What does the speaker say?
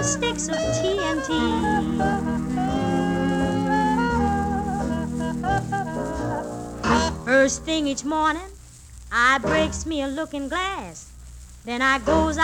sticks of TNT. First thing each morning, I breaks me a looking glass. Then I goes